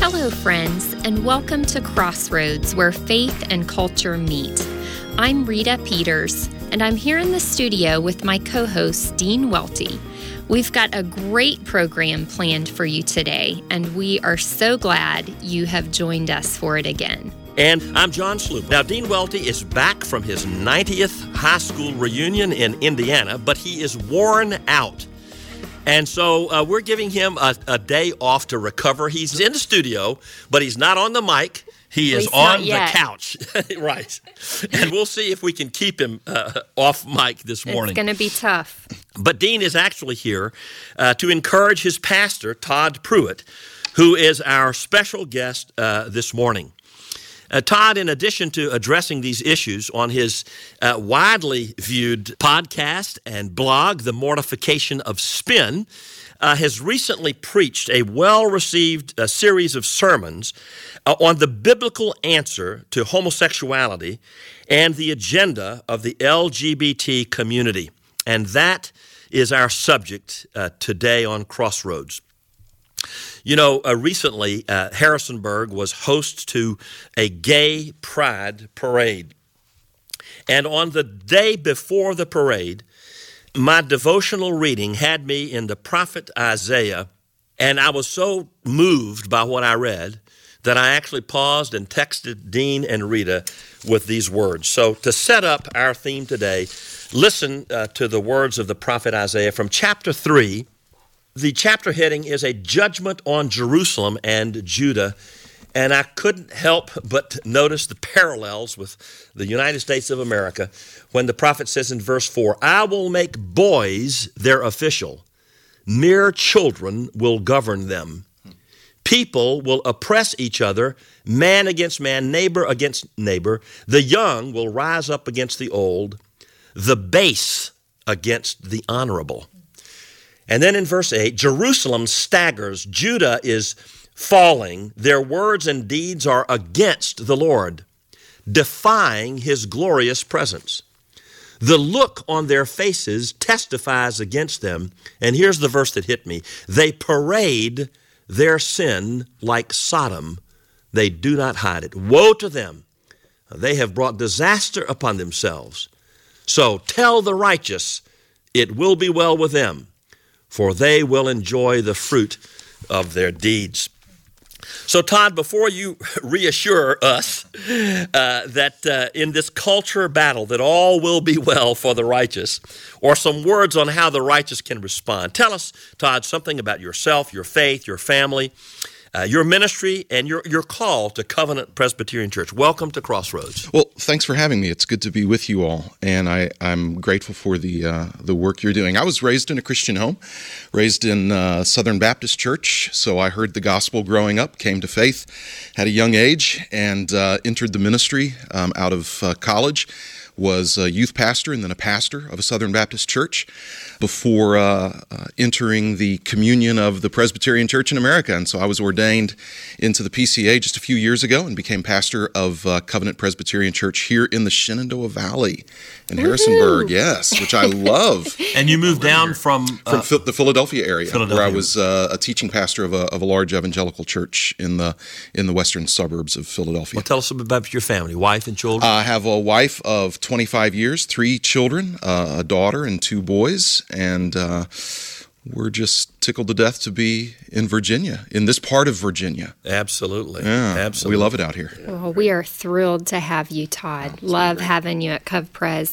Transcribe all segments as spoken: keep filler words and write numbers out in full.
Hello, friends, and welcome to Crossroads, where faith and culture meet. I'm Rita Peters, and I'm here in the studio with my co-host, Dean Welty. We've got a great program planned for you today, and we are so glad you have joined us for it again. And I'm John Sloop. Now, Dean Welty is back from his ninetieth high school reunion in Indiana, but he is worn out. And so uh, we're giving him a, a day off to recover. He's in the studio, but he's not on the mic. He is on the couch. Right. And we'll see if we can keep him uh, off mic this morning. It's going to be tough. But Dean is actually here uh, to encourage his pastor, Todd Pruitt, who is our special guest uh, this morning. Uh, Todd, in addition to addressing these issues on his uh, widely viewed podcast and blog, The Mortification of Spin, uh, has recently preached a well-received uh, series of sermons uh, on the biblical answer to homosexuality and the agenda of the L G B T community. And that is our subject uh, today on Crossroads. You know, uh, recently, uh, Harrisonburg was host to a gay pride parade. And on the day before the parade, my devotional reading had me in the prophet Isaiah, and I was so moved by what I read that I actually paused and texted Dean and Rita with these words. So to set up our theme today, listen uh, to the words of the prophet Isaiah from chapter three. The chapter heading is A Judgment on Jerusalem and Judah, and I couldn't help but notice the parallels with the United States of America when the prophet says in verse four, I will make boys their official, mere children will govern them. People will oppress each other, man against man, neighbor against neighbor. The young will rise up against the old, the base against the honorable. And then in verse eight, Jerusalem staggers, Judah is falling, their words and deeds are against the Lord, defying his glorious presence. The look on their faces testifies against them, and here's the verse that hit me. They parade their sin like Sodom, they do not hide it. Woe to them, they have brought disaster upon themselves. So tell the righteous, it will be well with them, for they will enjoy the fruit of their deeds. So, Todd, before you reassure us uh, that uh, in this culture battle that all will be well for the righteous, or some words on how the righteous can respond, tell us, Todd, something about yourself, your faith, your family, Uh, your ministry, and your, your call to Covenant Presbyterian Church. Welcome to Crossroads. Well, thanks for having me. It's good to be with you all, and I, I'm grateful for the uh, the work you're doing. I was raised in a Christian home, raised in uh, Southern Baptist Church, so I heard the gospel growing up, came to faith at a young age, and uh, entered the ministry um, out of uh, college. Was a youth pastor and then a pastor of a Southern Baptist church before uh, uh, entering the communion of the Presbyterian Church in America. And so I was ordained into the P C A just a few years ago and became pastor of uh, Covenant Presbyterian Church here in the Shenandoah Valley in Harrisonburg, yes, which I love. And you moved down from? Uh, from the Philadelphia area, Philadelphia. where I was uh, a teaching pastor of a, of a large evangelical church in the in the western suburbs of Philadelphia. Well, tell us a bit about your family, wife and children. Uh, I have a wife of twenty-five years, three children, uh, a daughter and two boys, and uh, we're just tickled to death to be in Virginia, in this part of Virginia. Absolutely. Yeah, absolutely. We love it out here. Well, we are thrilled to have you, Todd. Oh, love having you at CovPres.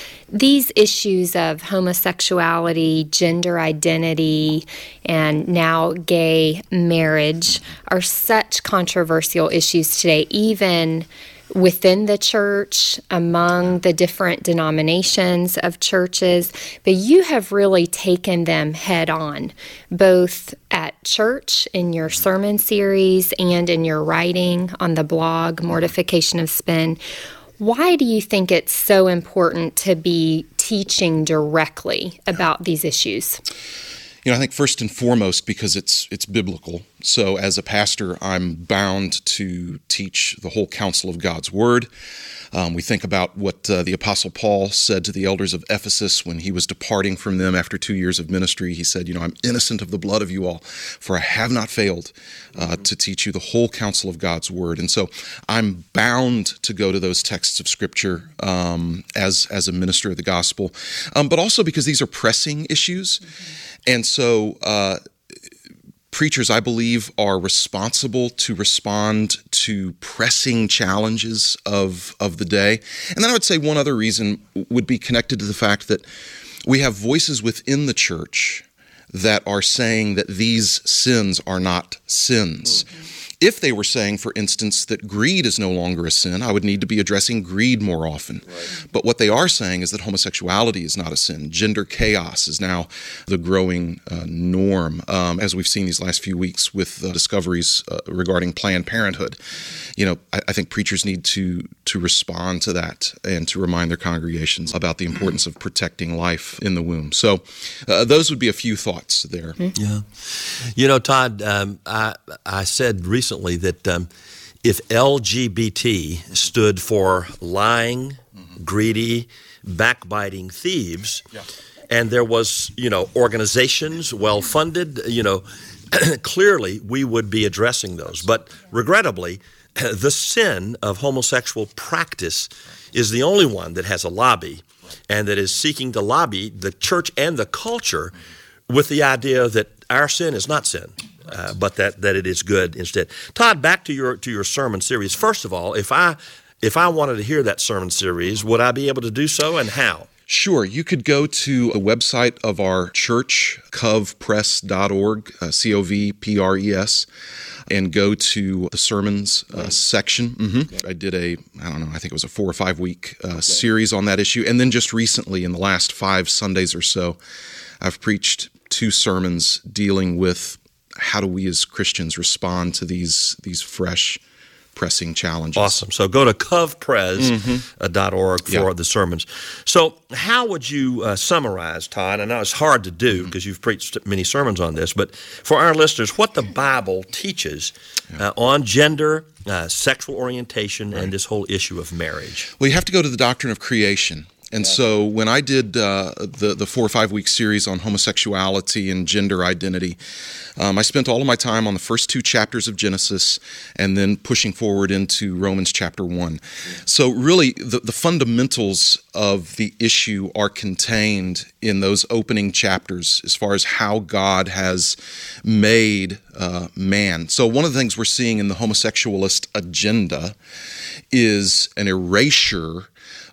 These issues of homosexuality, gender identity, and now gay marriage are such controversial issues today, even within the church, among the different denominations of churches, but you have really taken them head on, both at church in your sermon series and in your writing on the blog, Mortification of Spin. Why do you think it's so important to be teaching directly about these issues? You know, I think first and foremost because it's it's biblical. So as a pastor, I'm bound to teach the whole counsel of God's Word. Um, we think about what uh, the Apostle Paul said to the elders of Ephesus when he was departing from them after two years of ministry. He said, you know, I'm innocent of the blood of you all, for I have not failed uh, to teach you the whole counsel of God's Word. And so I'm bound to go to those texts of Scripture um, as, as a minister of the gospel, um, but also because these are pressing issues. Mm-hmm. And so uh, preachers, I believe, are responsible to respond to pressing challenges of, of the day. And then I would say one other reason would be connected to the fact that we have voices within the church that are saying that these sins are not sins. Mm-hmm. If they were saying, for instance, that greed is no longer a sin, I would need to be addressing greed more often. Right. But what they are saying is that homosexuality is not a sin. Gender chaos is now the growing uh, norm, um, as we've seen these last few weeks with uh, discoveries uh, regarding Planned Parenthood. You know, I, I think preachers need to to respond to that and to remind their congregations about the importance of protecting life in the womb. So uh, those would be a few thoughts there. Yeah. You know, Todd, um, I, I said recently that um, if L G B T stood for lying, mm-hmm. greedy, backbiting thieves, yeah. and there was, you know, organizations well-funded, you know, clearly we would be addressing those. But regrettably, the sin of homosexual practice is the only one that has a lobby and that is seeking to lobby the church and the culture with the idea that our sin is not sin. Uh, but that, that it is good instead. Todd, back to your to your sermon series. First of all, if I if I wanted to hear that sermon series, would I be able to do so, and how? Sure. You could go to a website of our church, cov press dot org, uh, C O V P R E S, and go to the sermons uh, right. section. Mm-hmm. Okay. I did a, I don't know, I think it was a four or five week uh, okay. series on that issue. And then just recently, in the last five Sundays or so, I've preached two sermons dealing with how do we as Christians respond to these these fresh, pressing challenges. Awesome. So go to cov pres dot org mm-hmm. for yeah. the sermons. So how would you uh, summarize, Todd? I know it's hard to do because mm-hmm. you've preached many sermons on this, but for our listeners, what the Bible teaches yeah. uh, on gender, uh, sexual orientation, right. and this whole issue of marriage. Well, you have to go to the doctrine of creation. And yeah. so when I did uh, the, the four or five week series on homosexuality and gender identity, um, I spent all of my time on the first two chapters of Genesis and then pushing forward into Romans chapter one. So really the, the fundamentals of the issue are contained in those opening chapters as far as how God has made uh, man. So one of the things we're seeing in the homosexualist agenda is an erasure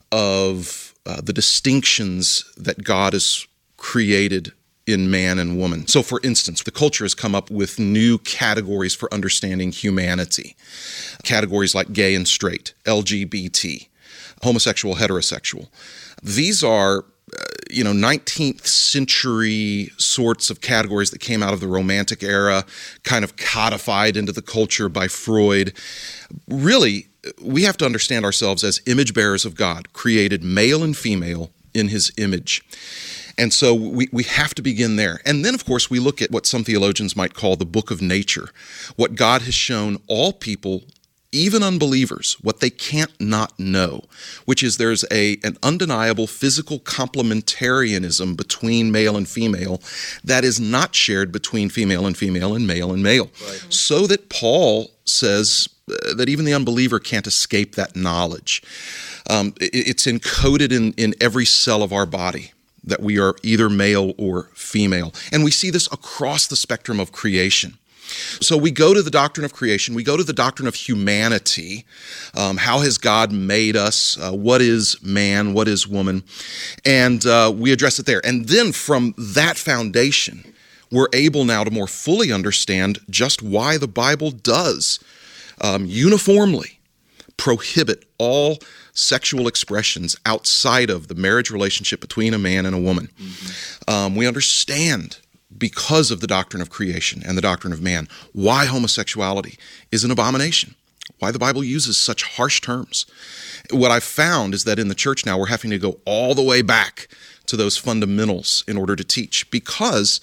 of Uh, the distinctions that God has created in man and woman. So, for instance, the culture has come up with new categories for understanding humanity. Categories like gay and straight, L G B T, homosexual, heterosexual. These are, uh, you know, nineteenth century sorts of categories that came out of the Romantic era, kind of codified into the culture by Freud. Really, we have to understand ourselves as image bearers of God, created male and female in his image. And so we, we have to begin there. And then, of course, we look at what some theologians might call the book of nature, what God has shown all people, even unbelievers, what they can't not know, which is there's a an undeniable physical complementarianism between male and female that is not shared between female and female and male and male. Right. So that Paul says that even the unbeliever can't escape that knowledge. Um, it, it's encoded in, in every cell of our body that we are either male or female. And we see this across the spectrum of creation. So we go to the doctrine of creation, we go to the doctrine of humanity. Um, how has God made us? Uh, what is man? What is woman? And uh, we address it there. And then from that foundation, we're able now to more fully understand just why the Bible does um, uniformly prohibit all sexual expressions outside of the marriage relationship between a man and a woman. Mm-hmm. Um, we understand, because of the doctrine of creation and the doctrine of man, why homosexuality is an abomination, why the Bible uses such harsh terms. What I've found is that in the church now we're having to go all the way back to those fundamentals in order to teach, because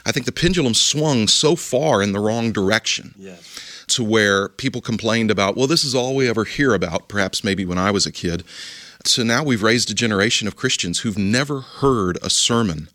I think the pendulum swung so far in the wrong direction. Yes. To where people complained about, well, this is all we ever hear about, perhaps maybe when I was a kid. So now we've raised a generation of Christians who've never heard a sermon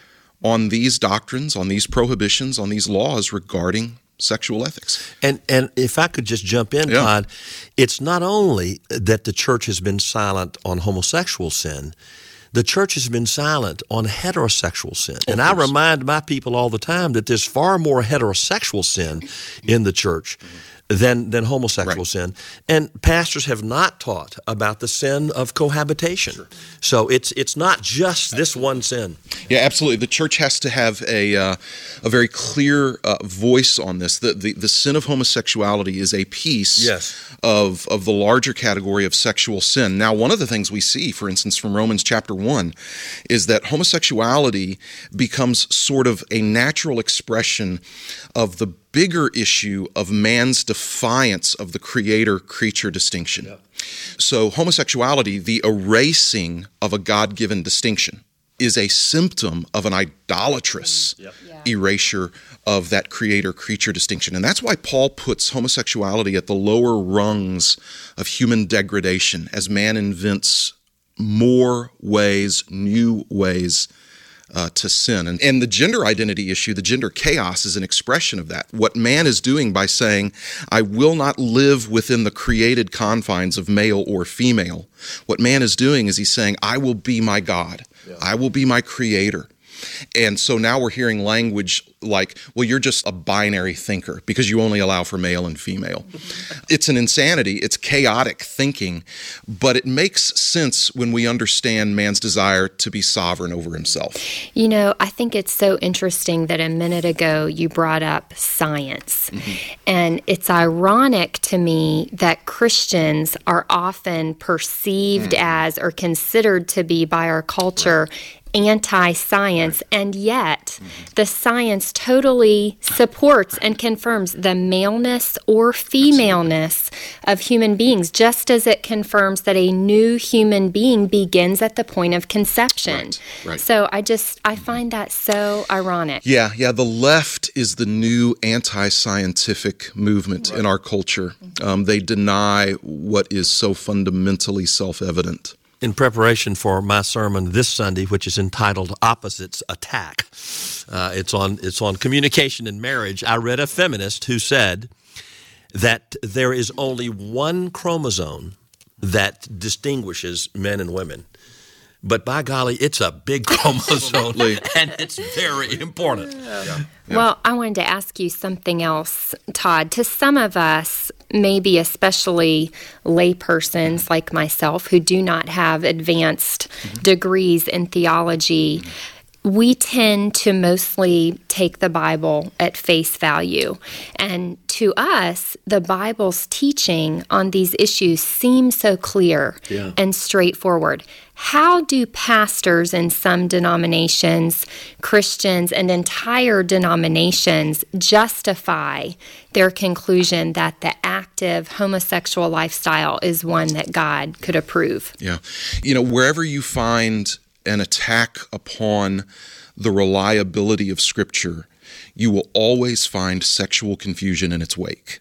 on these doctrines, on these prohibitions, on these laws regarding sexual ethics. And and if I could just jump in, yeah. Todd, it's not only that the church has been silent on homosexual sin, the church has been silent on heterosexual sin. And I remind my people all the time that there's far more heterosexual sin in the church than than homosexual right. sin. And pastors have not taught about the sin of cohabitation. Sure. So it's it's not just this one sin. Yeah, absolutely. The church has to have a uh, a very clear uh, voice on this. The, the the sin of homosexuality is a piece yes. of of the larger category of sexual sin. Now, one of the things we see, for instance, from Romans chapter one, is that homosexuality becomes sort of a natural expression of the bigger issue of man's defiance of the creator-creature distinction. Yep. So homosexuality, the erasing of a God-given distinction, is a symptom of an idolatrous yep. yeah. erasure of that creator-creature distinction. And that's why Paul puts homosexuality at the lower rungs of human degradation as man invents more ways, new ways Uh, to sin. And, and the gender identity issue, the gender chaos, is an expression of that. What man is doing by saying, I will not live within the created confines of male or female, what man is doing is he's saying, I will be my God. Yeah. I will be my creator. And so now we're hearing language like, well, you're just a binary thinker because you only allow for male and female. It's an insanity. It's chaotic thinking, but it makes sense when we understand man's desire to be sovereign over himself. You know, I think it's so interesting that a minute ago you brought up science. Mm-hmm. And it's ironic to me that Christians are often perceived mm-hmm. as or considered to be by our culture right. anti-science, right. and yet mm-hmm. the science totally supports and confirms the maleness or femaleness Absolutely. Of human beings, just as it confirms that a new human being begins at the point of conception. Right. Right. So I just, I find that so ironic. Yeah, yeah, the left is the new anti-scientific movement right. in our culture. Um, they deny what is so fundamentally self-evident. In preparation for my sermon this Sunday, which is entitled "Opposites Attack," uh, it's on it's on communication in marriage. I read a feminist who said that there is only one chromosome that distinguishes men and women, but by golly, it's a big chromosome, and it's very important. Yeah. Yeah. Well, I wanted to ask you something else, Todd. To some of us, maybe especially laypersons like myself who do not have advanced mm-hmm. degrees in theology, mm-hmm. we tend to mostly take the Bible at face value. And to us, the Bible's teaching on these issues seems so clear yeah. and straightforward. How do pastors in some denominations, Christians, and entire denominations justify their conclusion that the active homosexual lifestyle is one that God could approve? Yeah. You know, wherever you find an attack upon the reliability of Scripture, you will always find sexual confusion in its wake.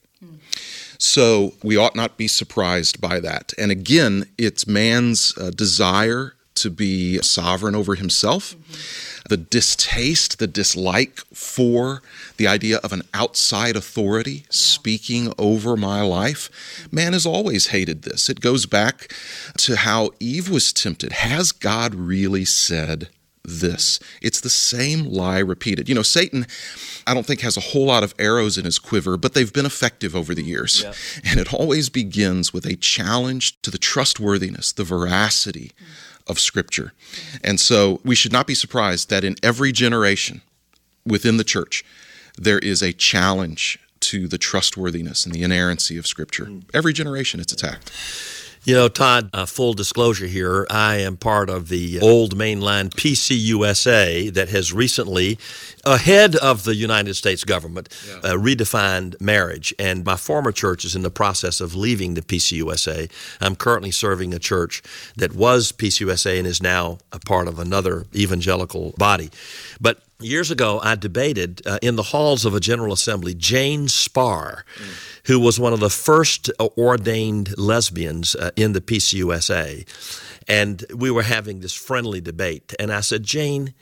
So we ought not be surprised by that. And again, it's man's uh, desire to be sovereign over himself, mm-hmm. the distaste, the dislike for the idea of an outside authority yeah. speaking over my life. Man has always hated this. It goes back to how Eve was tempted. Has God really said this? It's the same lie repeated. You know, Satan, I don't think has a whole lot of arrows in his quiver, but they've been effective over the years. Yeah. And it always begins with a challenge to the trustworthiness, the veracity of Scripture. And so we should not be surprised that in every generation within the church, there is a challenge to the trustworthiness and the inerrancy of Scripture. Every generation it's attacked. You know, Todd, uh, full disclosure here, I am part of the old mainline P C U S A that has recently, ahead of the United States government, yeah. uh, redefined marriage. And my former church is in the process of leaving the P C U S A. I'm currently serving a church that was P C U S A and is now a part of another evangelical body. But years ago, I debated uh, in the halls of a General Assembly Jane Spar, mm. who was one of the first ordained lesbians uh, in the P C U S A. And we were having this friendly debate. And I said, Jane,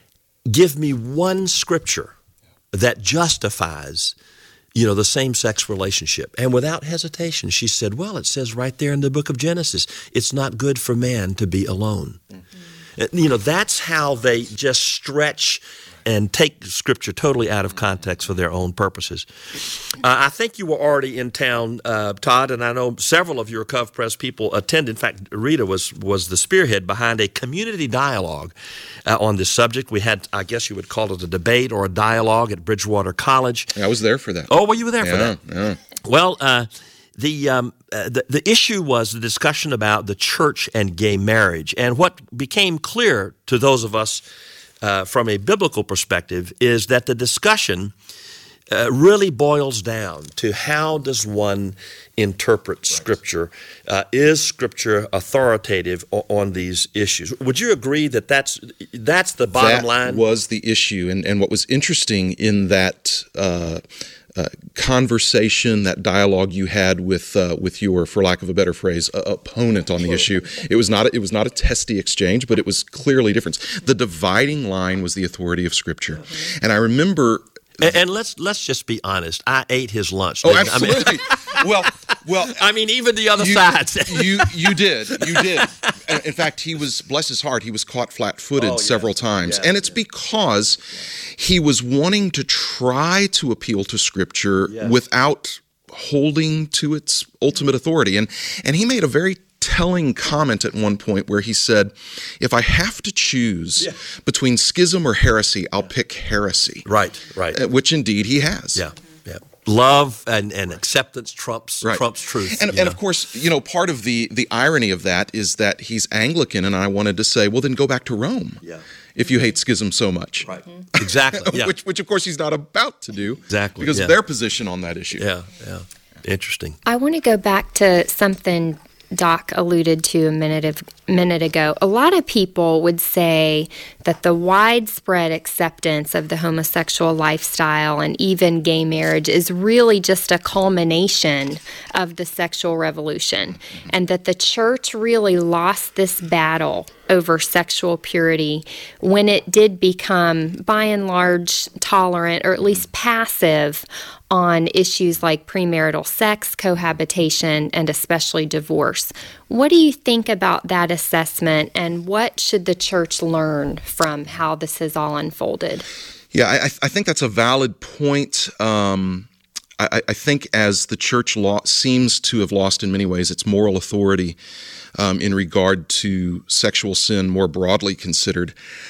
give me one scripture that justifies, you know, the same-sex relationship. And without hesitation, she said, well, it says right there in the book of Genesis, it's not good for man to be alone. Mm-hmm. You know, that's how they just stretch and take Scripture totally out of context for their own purposes. Uh, I think you were already in town, uh, Todd, and I know several of your CovPres people attended. In fact, Rita was was the spearhead behind a community dialogue uh, on this subject. We had, I guess you would call it a debate or a dialogue at Bridgewater College. I was there for that. Oh, well, you were there yeah, for that? Yeah. Well, uh, the, um, uh, the the issue was the discussion about the church and gay marriage. And what became clear to those of us Uh, from a biblical perspective is that the discussion uh, really boils down to how does one interpret right. Scripture? Uh, is Scripture authoritative o- on these issues? Would you agree that that's that's the bottom that line? That was the issue, and and what was interesting in that Uh, Uh, conversation, that dialogue you had with uh, with your, for lack of a better phrase, uh, opponent on the issue. It was not a, it was not a testy exchange, but it was clearly different. The dividing line was the authority of Scripture, and I remember. And, and let's let's just be honest. I ate his lunch. Oh, absolutely. I mean, well, well. I mean, even the other you, sides. you you did you did. In fact, he was, bless his heart, he was caught flat-footed oh, several yes. times, yes, and it's yes. because he was wanting to try to appeal to Scripture yes. without holding to its ultimate authority, and and he made a very telling comment at one point where he said, if I have to choose yeah. between schism or heresy, I'll pick heresy. Right, right. Uh, which indeed he has. Yeah, yeah. Love and, and acceptance trumps right. trumps truth. And, and of course, you know, part of the, the irony of that is that he's Anglican, and I wanted to say, well, then go back to Rome. Yeah. If you hate schism so much. Right. Exactly. Yeah. which, which, of course, he's not about to do. Exactly. Because yeah. of their position on that issue. Yeah, yeah. Interesting. I want to go back to something Doc alluded to a minute of, minute ago. A lot of people would say that the widespread acceptance of the homosexual lifestyle and even gay marriage is really just a culmination of the sexual revolution, and that the church really lost this battle over sexual purity when it did become, by and large, tolerant or at least passive on issues like premarital sex, cohabitation, and especially divorce. What do you think about that assessment, and what should the church learn from how this has all unfolded? Yeah, I, I think that's a valid point. Um, I, I think as the church law seems to have lost in many ways its moral authority um, in regard to sexual sin more broadly considered,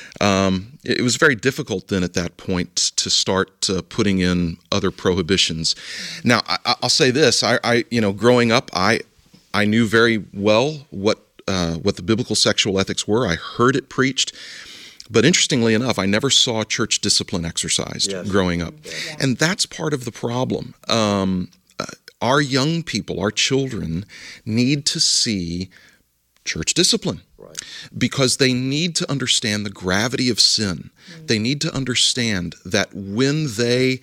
um, it was very difficult then at that point to start uh, putting in other prohibitions. Now, I, I'll say this: I, I, you know, growing up, I, I knew very well what uh, what the biblical sexual ethics were. I heard it preached. But interestingly enough, I never saw church discipline exercised yes. growing up. Yeah. And that's part of the problem. Um, uh, our young people, our children, need to see church discipline. Right. Because they need to understand the gravity of sin. Mm-hmm. They need to understand that when they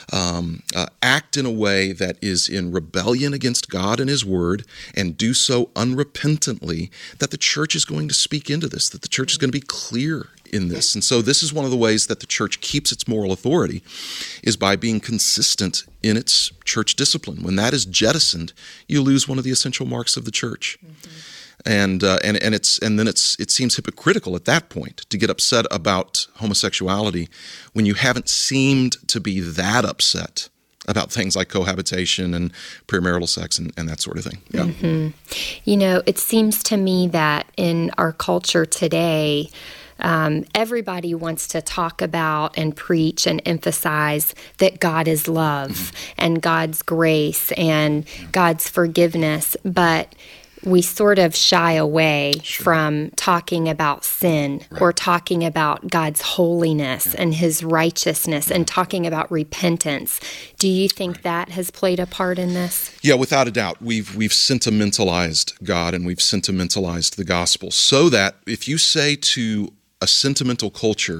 um, uh, act in a way that is in rebellion against God and His Word and do so unrepentantly, that the church is going to speak into this, that the church is going to be clear in this. And so this is one of the ways that the church keeps its moral authority, is by being consistent in its church discipline. When that is jettisoned, you lose one of the essential marks of the church. Mm-hmm. And uh, and and it's and then it's it seems hypocritical at that point to get upset about homosexuality when you haven't seemed to be that upset about things like cohabitation and premarital sex and, and that sort of thing. Yeah. Mm-hmm. You know, it seems to me that in our culture today, Um, everybody wants to talk about and preach and emphasize that God is love mm-hmm. and God's grace and God's forgiveness, but we sort of shy away sure. from talking about sin right. or talking about God's holiness yeah. and His righteousness and talking about repentance. Do you think right. that has played a part in this? Yeah, without a doubt. We've we've sentimentalized God and we've sentimentalized the gospel, so that if you say to a sentimental culture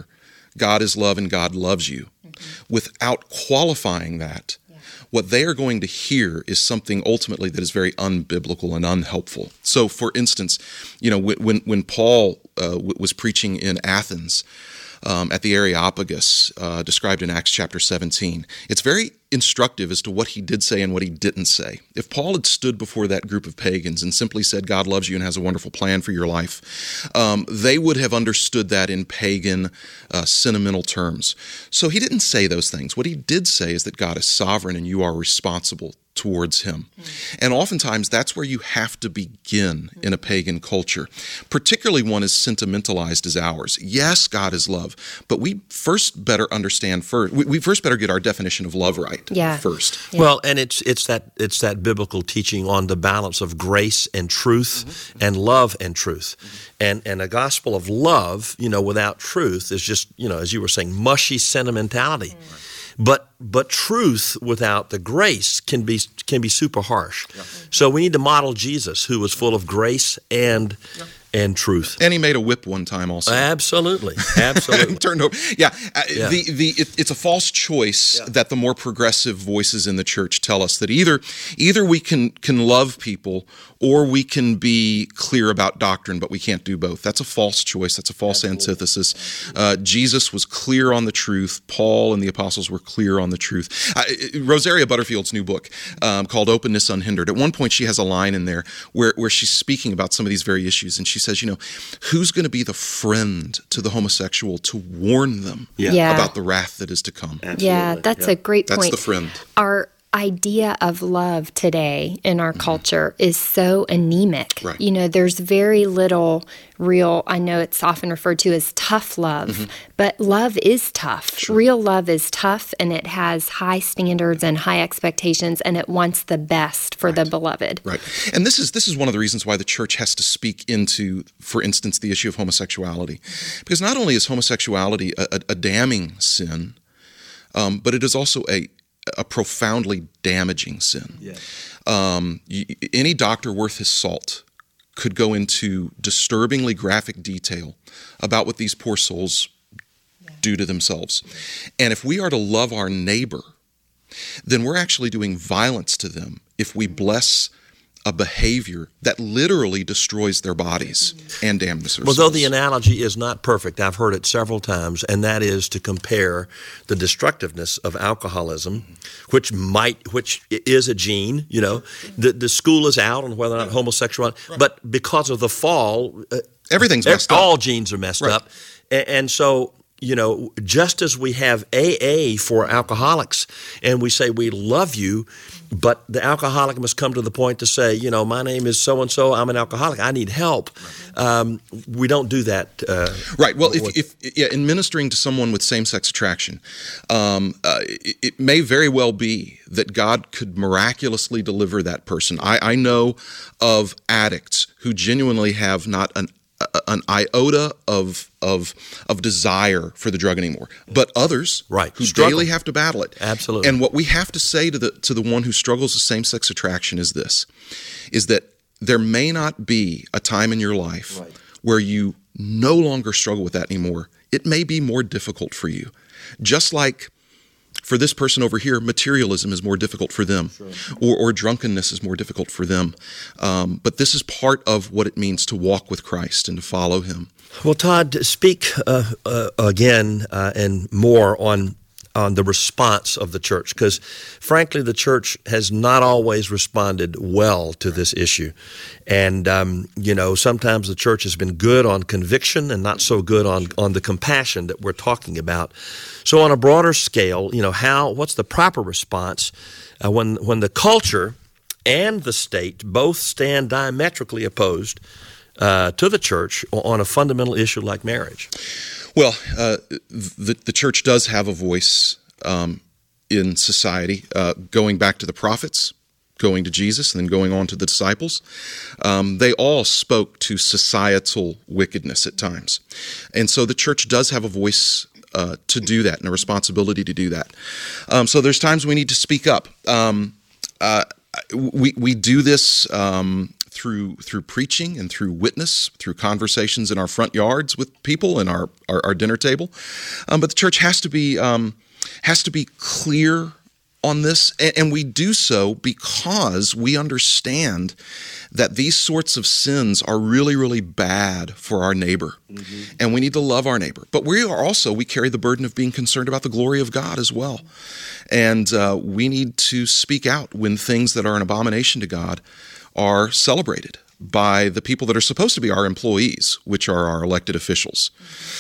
God is love and God loves you, mm-hmm. without qualifying that, yeah. what they are going to hear is something ultimately that is very unbiblical and unhelpful. So, for instance, you know, when when Paul uh, was preaching in Athens, Um, at the Areopagus, uh, described in Acts chapter seventeen. It's very instructive as to what he did say and what he didn't say. If Paul had stood before that group of pagans and simply said, God loves you and has a wonderful plan for your life, um, they would have understood that in pagan, uh, sentimental terms. So he didn't say those things. What he did say is that God is sovereign and you are responsible towards him. Mm. And oftentimes that's where you have to begin in a pagan culture, particularly one as sentimentalized as ours. Yes, God is love, but we first better understand first, we, we first better get our definition of love right yeah. first. Yeah. Well, and it's it's that it's that biblical teaching on the balance of grace and truth mm-hmm. and love and truth. Mm-hmm. And and a gospel of love, you know, without truth is just, you know, as you were saying, mushy sentimentality. Mm-hmm. But but truth without the grace can be can be super harsh. Yeah. So we need to model Jesus, who was full of grace and yeah. and truth. And he made a whip one time also. Absolutely, absolutely. Turned over. Yeah, uh, yeah. the the it, it's a false choice yeah. that the more progressive voices in the church tell us that either either we can can love people or we can be clear about doctrine, but we can't do both. That's a false choice. That's a false Absolutely. antithesis. Uh, Jesus was clear on the truth. Paul and the apostles were clear on the truth. Uh, Rosaria Butterfield's new book um, called Openness Unhindered. At one point, she has a line in there where where she's speaking about some of these very issues, and she says, you know, who's going to be the friend to the homosexual to warn them yeah. Yeah. about the wrath that is to come? Absolutely. Yeah, that's yeah. a great point. That's the friend. Our idea of love today in our mm-hmm. culture is so anemic. Right. You know, there's very little real, I know it's often referred to as tough love, mm-hmm. but love is tough. Sure. Real love is tough, and it has high standards and high expectations, and it wants the best for right. the beloved. Right. And this is this is one of the reasons why the church has to speak into, for instance, the issue of homosexuality. Because not only is homosexuality a, a, a damning sin, um, but it is also a a profoundly damaging sin. Yeah. Um, you, any doctor worth his salt could go into disturbingly graphic detail about what these poor souls yeah. do to themselves. And if we are to love our neighbor, then we're actually doing violence to them if we bless a behavior that literally destroys their bodies and damages their Well, souls. though the analogy is not perfect, I've heard it several times, and that is to compare the destructiveness of alcoholism, which might, which is a gene, you know. The, the school is out on whether or not homosexuality, right. but because of the fall, uh, everything's messed all up. genes are messed right. up. And, and so, you know, just as we have A A for alcoholics, and we say we love you, but the alcoholic must come to the point to say, you know, my name is so-and-so, I'm an alcoholic, I need help. Um, we don't do that. Uh, right. Well, if, if yeah, in ministering to someone with same-sex attraction, um, uh, it, it may very well be that God could miraculously deliver that person. I, I know of addicts who genuinely have not an an iota of of of desire for the drug anymore, but others right. who Struggle. daily have to battle it. Absolutely. And what we have to say to the to the one who struggles with same-sex attraction is this: is that there may not be a time in your life right. where you no longer struggle with that anymore. It may be more difficult for you, just like. For this person over here, materialism is more difficult for them, sure. or, or drunkenness is more difficult for them. Um, but this is part of what it means to walk with Christ and to follow Him. Well, Todd, speak uh, uh, again uh, and more on on the response of the church, because frankly, the church has not always responded well to this issue. And, um, you know, sometimes the church has been good on conviction and not so good on, on the compassion that we're talking about. So on a broader scale, you know, how, what's the proper response uh, when, when the culture and the state both stand diametrically opposed uh, to the church on a fundamental issue like marriage? Well, uh, the, the church does have a voice um, in society, uh, going back to the prophets, going to Jesus, and then going on to the disciples. Um, they all spoke to societal wickedness at times. And so the church does have a voice uh, to do that and a responsibility to do that. Um, so there's times we need to speak up. Um, uh, we, we do this um, through through preaching and through witness, through conversations in our front yards with people and our, our, our dinner table. Um, but the church has to be um, has to be clear on this, and, and we do so because we understand that these sorts of sins are really, really bad for our neighbor, mm-hmm. and we need to love our neighbor. But we are also, we carry the burden of being concerned about the glory of God as well. And uh, we need to speak out when things that are an abomination to God are celebrated by the people that are supposed to be our employees, which are our elected officials.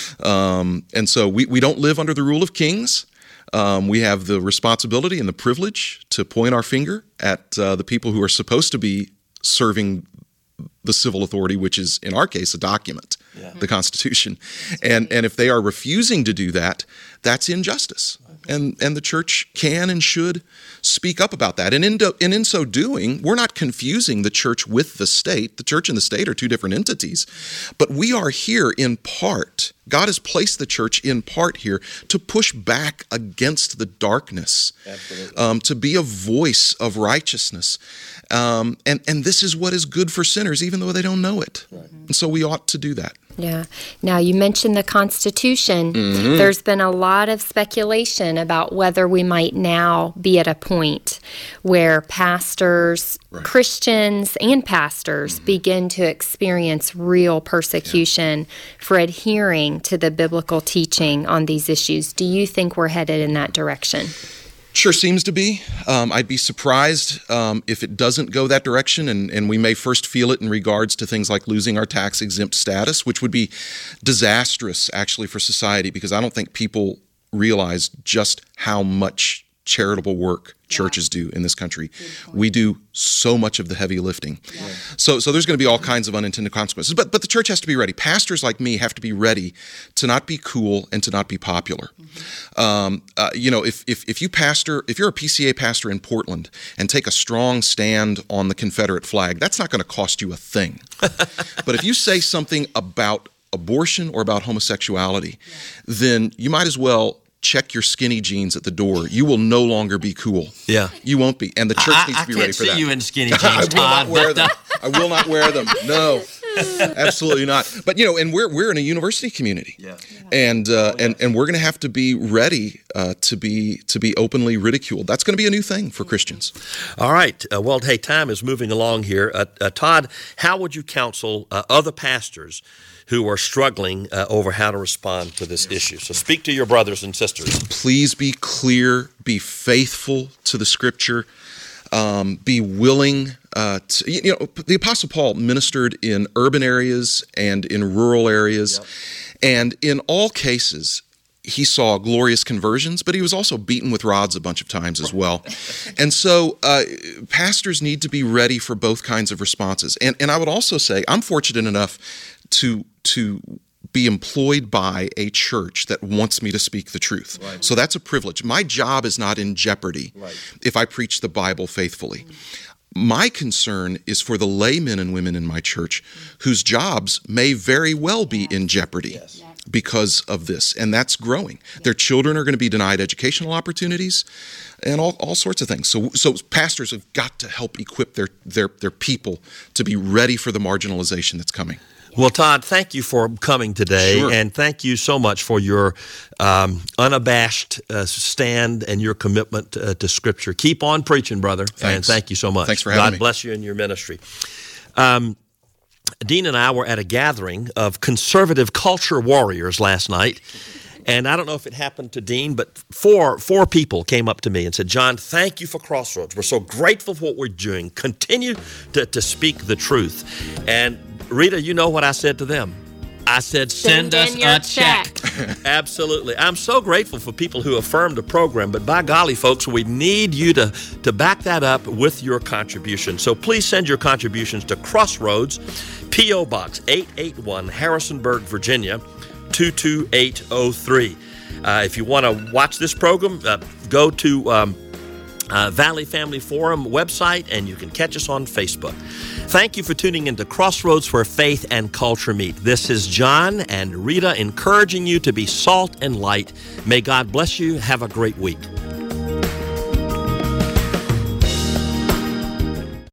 Um, and so we, we don't live under the rule of kings. Um, we have the responsibility and the privilege to point our finger at uh, the people who are supposed to be serving the civil authority, which is, in our case, a document, yeah. the Constitution. And and if they are refusing to do that, that's injustice. And and the church can and should speak up about that. And in, do, and in so doing, we're not confusing the church with the state. The church and the state are two different entities. But we are here in part. God has placed the church in part here to push back against the darkness, um, to be a voice of righteousness. Um, and, and this is what is good for sinners, even though they don't know it. Right. And so we ought to do that. Yeah. Now, you mentioned the Constitution. Mm-hmm. There's been a lot of speculation about whether we might now be at a point where pastors, right. Christians and pastors mm-hmm. begin to experience real persecution yeah. for adhering to the biblical teaching on these issues. Do you think we're headed in that direction? Sure seems to be. Um, I'd be surprised um, if it doesn't go that direction, and, and we may first feel it in regards to things like losing our tax-exempt status, which would be disastrous, actually, for society, because I don't think people realize just how much charitable work churches yeah. do in this country. We do so much of the heavy lifting. Yeah. So so there's going to be all kinds of unintended consequences. But but the church has to be ready. Pastors like me have to be ready to not be cool and to not be popular. Mm-hmm. Um, uh, you know, if, if if you pastor, if you're a P C A pastor in Portland and take a strong stand on the Confederate flag, that's not going to cost you a thing. But if you say something about abortion or about homosexuality, yeah. then you might as well check your skinny jeans at the door. You will no longer be cool. Yeah. You won't be. And the church I, needs to be I ready for that. I can't see you in skinny jeans, Todd. I will not wear them. I will not wear them. No. Absolutely not. But, you know, and we're we're in a university community. Yeah. And uh, and and we're going to have to be ready uh, to be to be openly ridiculed. That's going to be a new thing for Christians. All right. Uh, well, hey, time is moving along here. Uh, uh, Todd, how would you counsel uh, other pastors who are struggling uh, over how to respond to this issue? So speak to your brothers and sisters. Please be clear, be faithful to the Scripture, um, be willing uh, to, you know, the Apostle Paul ministered in urban areas and in rural areas, yep. and in all cases, he saw glorious conversions, but he was also beaten with rods a bunch of times as well. And so uh, pastors need to be ready for both kinds of responses. And and I would also say, I'm fortunate enough to to be employed by a church that wants me to speak the truth. Right. So that's a privilege. My job is not in jeopardy right. if I preach the Bible faithfully. Mm-hmm. My concern is for the laymen and women in my church whose jobs may very well be in jeopardy. Yes. Because of this, and that's growing. Their children are going to be denied educational opportunities and all, all sorts of things. So so pastors have got to help equip their, their, their people to be ready for the marginalization that's coming. Well, Todd, thank you for coming today, sure. and thank you so much for your um, unabashed uh, stand and your commitment uh, to Scripture. Keep on preaching, brother, Thanks. and thank you so much. Thanks for having God me. God bless you in your ministry. Um, Dean and I were at a gathering of conservative culture warriors last night, and I don't know if it happened to Dean, but four four people came up to me and said, John, thank you for Crossroads. We're so grateful for what we're doing. Continue to, to speak the truth. And Rita, you know what I said to them? I said, send, send us a check. check. Absolutely. I'm so grateful for people who affirm the program, but by golly, folks, we need you to, to back that up with your contribution. So please send your contributions to Crossroads, P O. Box eight eighty-one, Harrisonburg, Virginia, two two eight oh three. Uh, if you want to watch this program, uh, go to um, uh, Valley Family Forum website, and you can catch us on Facebook. Thank you for tuning into Crossroads, where faith and culture meet. This is John and Rita encouraging you to be salt and light. May God bless you. Have a great week.